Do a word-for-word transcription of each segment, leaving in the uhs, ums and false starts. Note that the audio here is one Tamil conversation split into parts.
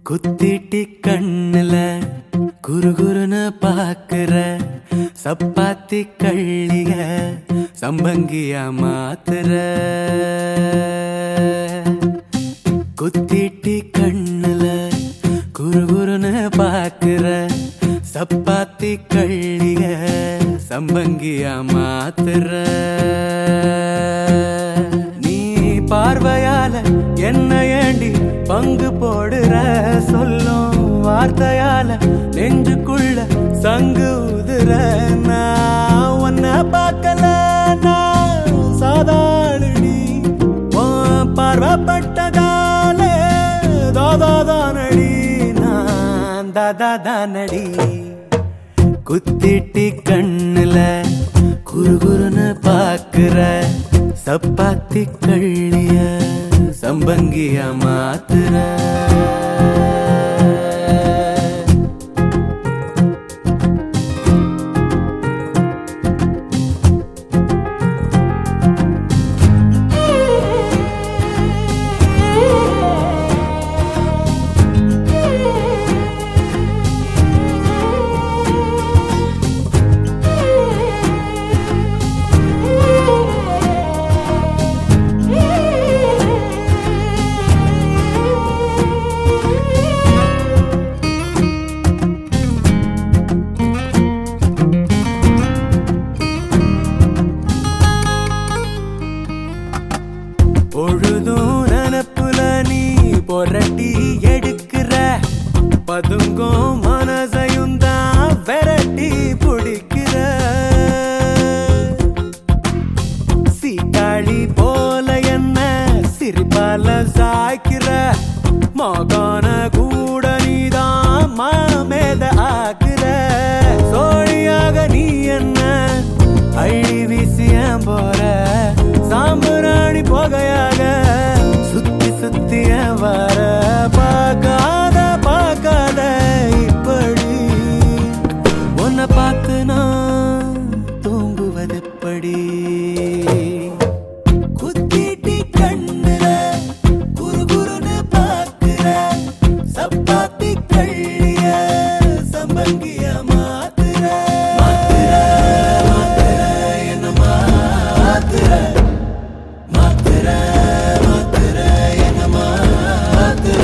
குத்திட்டி கண்ணுல குறுகுறுன்னு பாக்குற சப்பாத்தி கள்ளிய சம்பங்கியா மாத்துற. குத்திட்டி கண்ணுல குறுகுறுன்னு பாக்குற சப்பாத்தி கள்ளிய சம்பங்கியா மாத்துற. நீ பார்வையால என்ன ஏண்டி பங்கு போடுற சொல்லும் வார்த்தையால நெஞ்சுக்குள்ள சங்கு உதுற. நான் உன்னை பார்க்கல நான் சாதாரணி பார்வப்பட்டதால தாதாதானடி நான் தாதாதானடி. குத்திட்டி கண்ணுல குறுகுறுன்னு பாக்குற சப்பாத்தி கள்ளிய சம்பங்கியா மாத்துற. பொழுதும் நனப்புல நீ பொரட்டி எடுக்கிற பதுங்கும் மனசையும் தான் விரட்டி பிடிக்கிற. சீட்டாளி போல என்ன சிரிப்பால சாய்க்கிற மகான கூட நீதான் மாமேத ஆக்குற. சோழியாக நீ என்ன அள்ளி வீசிய போற சாம்பராணி போகையாக சுத்தி சுத்திய வர. பார்க்காத பார்க்காத இப்படி உன்னை பார்த்து நான் தூங்குவதெப்படி. குத்திட்டி கண்ணுல குறுகுறுன்னு பாக்குற சப்பாத்தி கள்ளிய சம்பங்கிய மாத்துற. மாத்துற மாத்துற என்ன மாத்துற மாத்துற மாத்துற என்ன மாத்துற.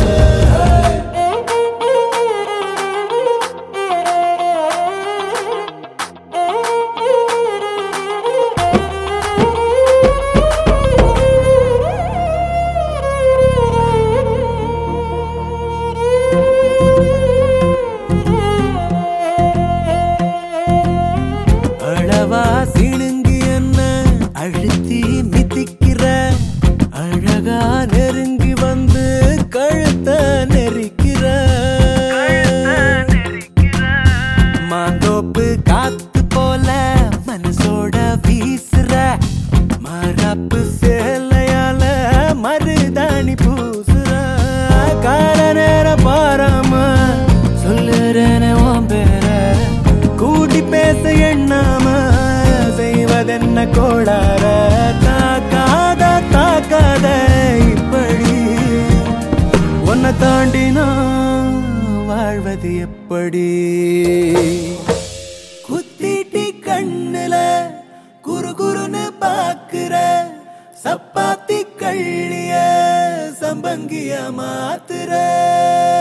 அளவா சிணுங்கி என்ன அழுத்தி மிதிக்கிற அழகா நெருங்கி வந்து கழுத்த நெரிக்கிற. மாந்தோப்பு காத்து போல மனசோட வீசுற மரப்பு சேலையால மருதாணி பூசுற. கால நேரம் பாராம சொல்லுறேன உன் பேர கூட்டி பேச எண்ணாம செய்வதென்ன கோளார. தாக்காத தாக்காத இப்படி உன்னை தாண்டி நான் வாழ்வது எப்படி. குத்திட்டி கண்ணுல குறுகுறுன்னு பாக்குற சப்பாத்தி கள்ளிய சம்பங்கிய மாத்துற.